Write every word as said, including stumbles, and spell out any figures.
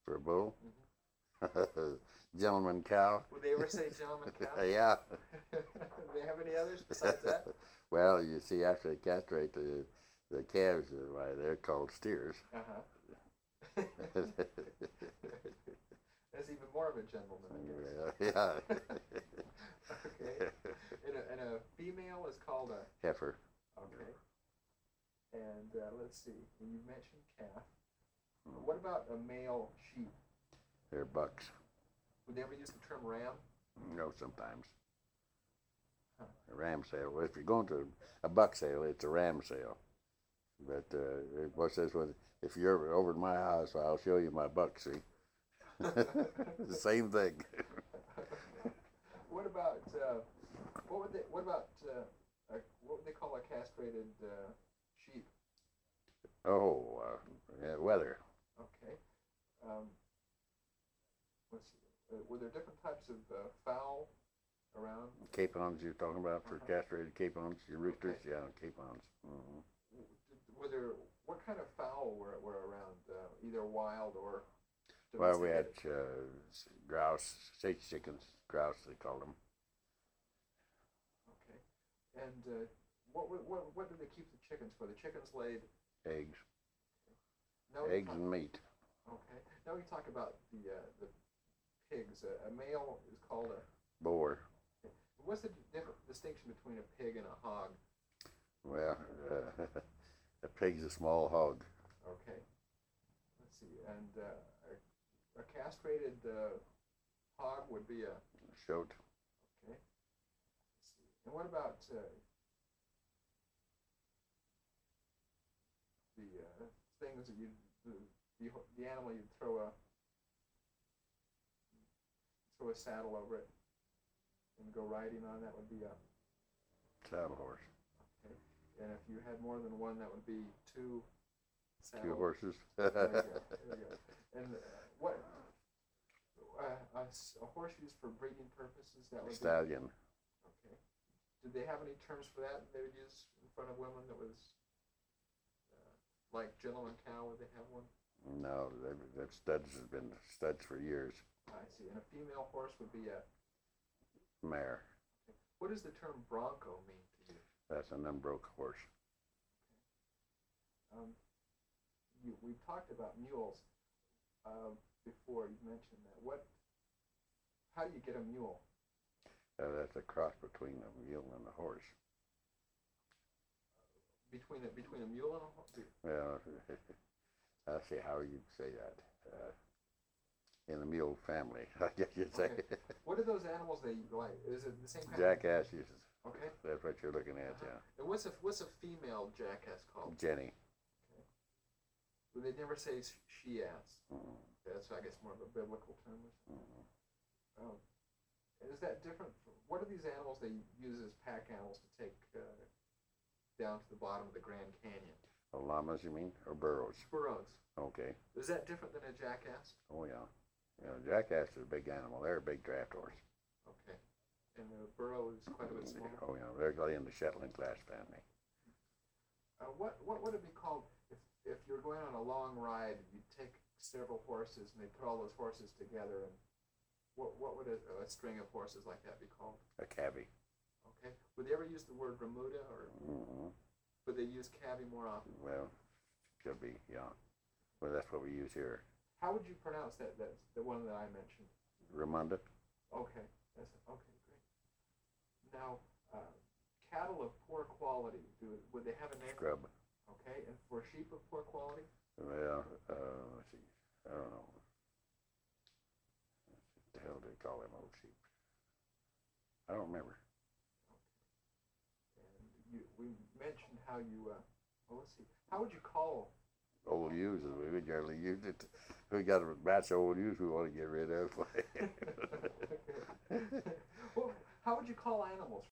For a bull? Mm-hmm. Gentleman cow? Would they ever say gentleman cow? Yeah. Do they have any others besides that? Well, you see, after they castrate the the calves, why they're called steers. Uh-huh. That's even more of a gentleman, I Yeah. guess. Yeah. Okay. And a, and a female is called a Heifer. Okay. And uh, let's see. You mentioned calf. What about a male sheep? They're bucks. Would they ever use the term ram? No, sometimes. Huh. A ram sale. Well, if you're going to a buck sale, it's a ram sale. But uh, what says when if you're ever over at my house, I'll show you my buck. See, the same thing. What about uh, what would they? What about uh, a, what would they call a castrated uh, sheep? Oh, uh, yeah, weather. Okay. Um, let's see. Uh, were there different types of uh, fowl around? Capons you're talking about for Uh-huh. castrated capons, your roosters, Okay. yeah, capons. Mm-hmm. Were there what kind of fowl were were around? Uh, either wild or Well, we had domesticated? uh, grouse, sage chickens, grouse they call them. Okay. And uh, what, what what did they keep the chickens for? The chickens laid Eggs, Now we eggs talk, and meat. okay. Now we talk about the uh, the pigs. Uh, a male is called a. Boar. What's the different distinction between a pig and a hog? Well, uh, a pig's a small hog. Okay. Let's see. And uh, a, a castrated uh, hog would be a. Shoat. Okay. Let's see. And what about uh, the uh, things that you the, the the animal you'd throw a throw a saddle over it and go riding on? That would be a. Saddle horse. Okay. And if you had more than one, that would be two. Saddle. Two horses. There you go. There you go. And uh, what uh, a, a horse used for breeding purposes? That would Stallion. Be, okay. Did they have any terms for that they would use in front of women? That was uh, like gentleman cow. Would they have one? No, they've, they've studs have been studs for years. I see. And a female horse would be a. Mare. Okay. What does the term bronco mean to you? That's an unbroke horse. Okay. Um, you, we've talked about mules uh, before. You mentioned that. What? How do you get a mule? Uh, that's a cross between a mule and a horse. Between a between a mule and a horse. Well, I'll see how you'd say that. Uh, in the mule family, I guess you'd say. Okay. What are those animals they like? Is it the same kind? Jackass uses. Of, okay. That's what you're looking at, Uh-huh. yeah. And what's a what's a female jackass called? Jenny. Okay. Well, they never say she ass. Mm-hmm. That's I guess more of a biblical term. Mm-hmm. Um, is that different? From, what are these animals they use as pack animals to take uh, down to the bottom of the Grand Canyon? Oh, llamas, you mean, or burros? Burros. Okay. Is that different than a jackass? Oh yeah. You know, jackass is a big animal. They're a big draft horse. Okay. And the burro is quite a bit smaller. Oh yeah, they're in the Shetland class family. Uh, what what would it be called if if you're going on a long ride? You take several horses and they put all those horses together, and what what would a, a string of horses like that be called? A cavvy. Okay. Would they ever use the word remuda, or Mm-hmm. would they use cavvy more often? Well, could be, yeah. Well, that's what we use here. How would you pronounce that? That's the one that I mentioned. Ramunda. Okay. That's okay. Great. Now, uh, cattle of poor quality. Do would they have a name? Scrub. Okay. And for sheep of poor quality? Well, uh, let's see. I don't know. What the hell do they call them old sheep? I don't remember. And you, we mentioned how you. Uh, well, let's see. How would you call? Old ewes, we generally use it. We got a batch of old ewes we want to get rid of. Well, how would you call animals